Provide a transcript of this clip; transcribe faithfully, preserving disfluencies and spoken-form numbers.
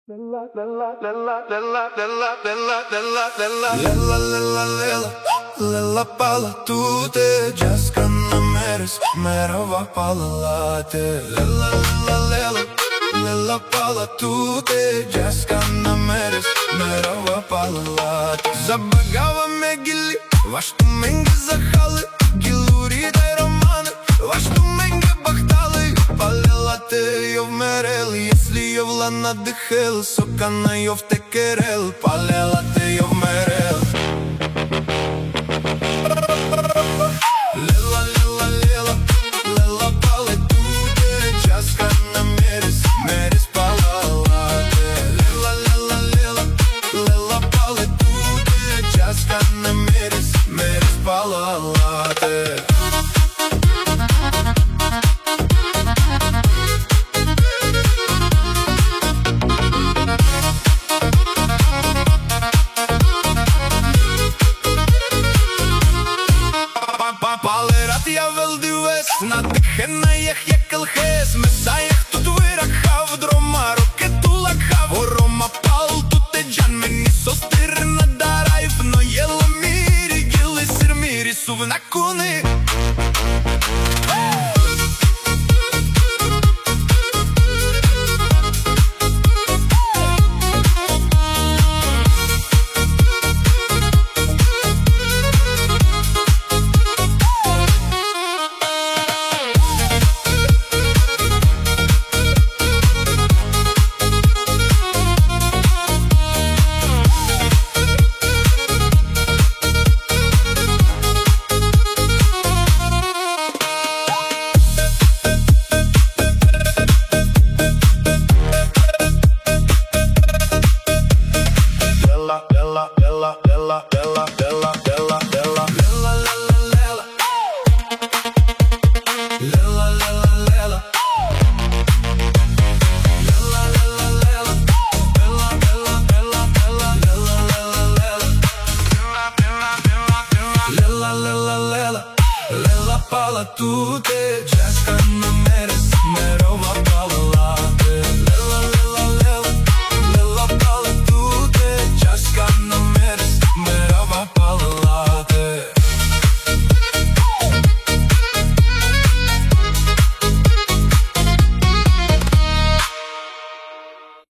Lella, lella, lella, lella, lella, lella, lella, lella, lella, lella, lella, lella pala tu te džeska numeris, merava pala late. Lella, lella, lella, lella pala tu te džeska numeris, merava pala late. Забагаваме гили, вашето менге захали, гилури дай романе, вашето менге бахтали. Палелате йов мерел, если йов ла надихел, сокана йов текерел, палелате йов мерел. Лела, лела, лела, лела пале туде, дžеска намерис, мерис палалате. Лела, лела, лела, лела пале туде, дžеska намерис, мерис палалате. Надихена ех якъл хез, месаях тут вирахав, дрома рокету лакхав, орома пал тут е джан мени состир на дарайф, но ела мири гили сир мири сувна куни. Lella pala tu te džeska nam